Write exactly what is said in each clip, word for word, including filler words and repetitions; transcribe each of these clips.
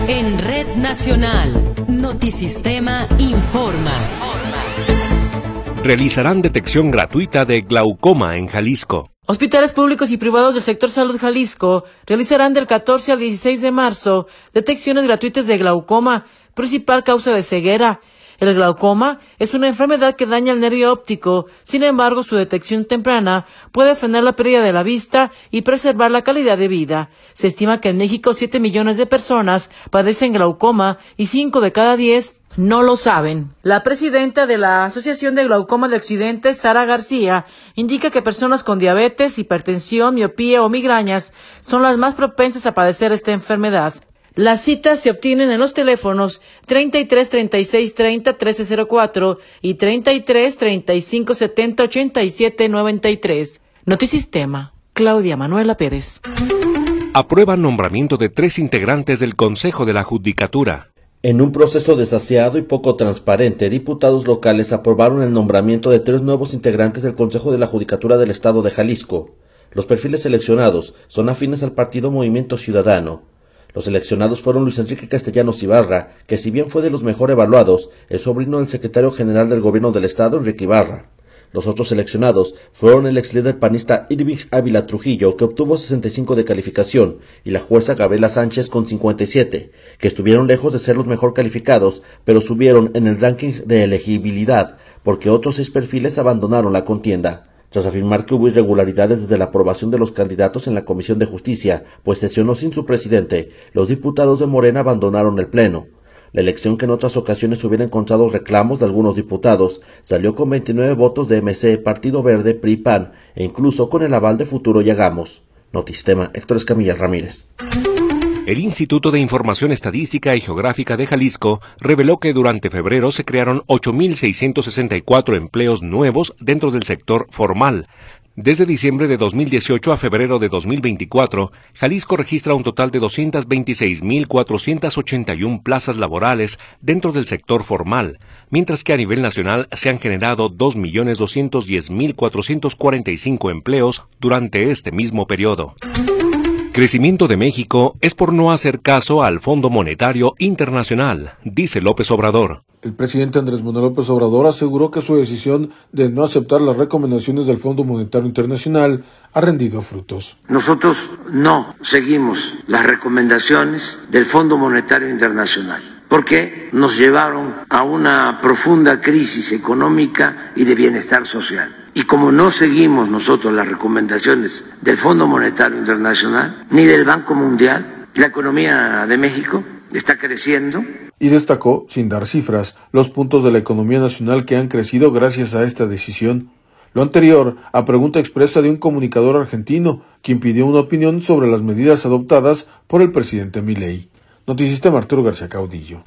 En Red Nacional, Notisistema informa. Realizarán detección gratuita de glaucoma en Jalisco. Hospitales públicos y privados del sector salud Jalisco realizarán del catorce al dieciséis de marzo detecciones gratuitas de glaucoma, principal causa de ceguera. El glaucoma es una enfermedad que daña el nervio óptico, sin embargo su detección temprana puede frenar la pérdida de la vista y preservar la calidad de vida. Se estima que en México siete millones de personas padecen glaucoma y cinco de cada diez no lo saben. La presidenta de la Asociación de Glaucoma de Occidente, Sara García, indica que personas con diabetes, hipertensión, miopía o migrañas son las más propensas a padecer esta enfermedad. Las citas se obtienen en los teléfonos treinta y tres, treinta y seis, treinta, trece cero cuatro y treinta y tres, treinta y cinco, setenta, ochenta y siete, noventa y tres. Notisistema, Claudia Manuela Pérez. Aprueban nombramiento de tres integrantes del Consejo de la Judicatura. En un proceso desasiado y poco transparente, diputados locales aprobaron el nombramiento de tres nuevos integrantes del Consejo de la Judicatura del Estado de Jalisco. Los perfiles seleccionados son afines al partido Movimiento Ciudadano. Los seleccionados fueron Luis Enrique Castellanos Ibarra, que si bien fue de los mejor evaluados, es sobrino del secretario general del gobierno del Estado, Enrique Ibarra. Los otros seleccionados fueron el ex líder panista Irving Ávila Trujillo, que obtuvo sesenta y cinco de calificación, y la jueza Gabriela Sánchez con cincuenta y siete, que estuvieron lejos de ser los mejor calificados, pero subieron en el ranking de elegibilidad, porque otros seis perfiles abandonaron la contienda. Tras afirmar que hubo irregularidades desde la aprobación de los candidatos en la Comisión de Justicia, pues sesionó sin su presidente, los diputados de Morena abandonaron el pleno. La elección, que en otras ocasiones hubiera encontrado reclamos de algunos diputados, salió con veintinueve votos de M C, Partido Verde, P R I, P A N e incluso con el aval de Futuro y Hagamos. Notisistema, Héctor Escamilla Ramírez. El Instituto de Información Estadística y Geográfica de Jalisco reveló que durante febrero se crearon ocho mil seiscientos sesenta y cuatro empleos nuevos dentro del sector formal. Desde diciembre de dos mil dieciocho a febrero de dos mil veinticuatro, Jalisco registra un total de doscientas veintiséis mil cuatrocientas ochenta y una plazas laborales dentro del sector formal, mientras que a nivel nacional se han generado dos millones doscientos diez mil cuatrocientos cuarenta y cinco empleos durante este mismo periodo. Crecimiento de México es por no hacer caso al Fondo Monetario Internacional, dice López Obrador. El presidente Andrés Manuel López Obrador aseguró que su decisión de no aceptar las recomendaciones del Fondo Monetario Internacional ha rendido frutos. Nosotros no seguimos las recomendaciones del Fondo Monetario Internacional, porque nos llevaron a una profunda crisis económica y de bienestar social. Y como no seguimos nosotros las recomendaciones del Fondo Monetario Internacional ni del Banco Mundial, la economía de México está creciendo. Y destacó, sin dar cifras, los puntos de la economía nacional que han crecido gracias a esta decisión. Lo anterior a pregunta expresa de un comunicador argentino, quien pidió una opinión sobre las medidas adoptadas por el presidente Milei. Notisistema, Arturo García Caudillo.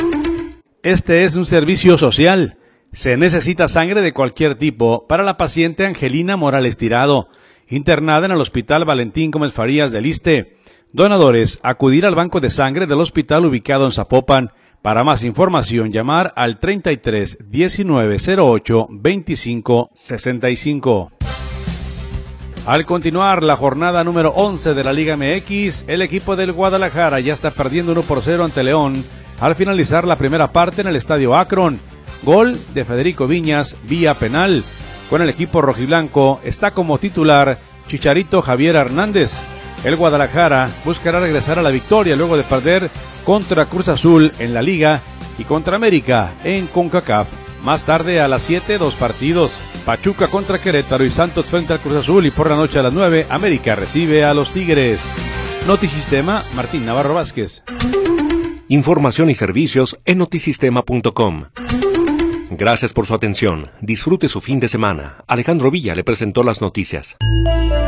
Este es un servicio social. Se necesita sangre de cualquier tipo para la paciente Angelina Morales Tirado, internada en el Hospital Valentín Gómez Farías del Iste. Donadores, acudir al banco de sangre del hospital ubicado en Zapopan. Para más información, llamar al treinta y tres, diecinueve, cero ocho, veinticinco, sesenta y cinco. Al continuar la jornada número once de la Liga M X, el equipo del Guadalajara ya está perdiendo uno por cero ante León al finalizar la primera parte en el Estadio Akron. Gol de Federico Viñas vía penal. Con el equipo rojiblanco está como titular Chicharito Javier Hernández. El Guadalajara buscará regresar a la victoria luego de perder contra Cruz Azul en la Liga y contra América en CONCACAF. Más tarde a las siete, dos partidos. Pachuca contra Querétaro y Santos frente al Cruz Azul, y por la noche a las nueve, América recibe a los Tigres. Notisistema, Martín Navarro Vázquez. Información y servicios en notisistema punto com. Gracias por su atención. Disfrute su fin de semana. Alejandro Villa le presentó las noticias.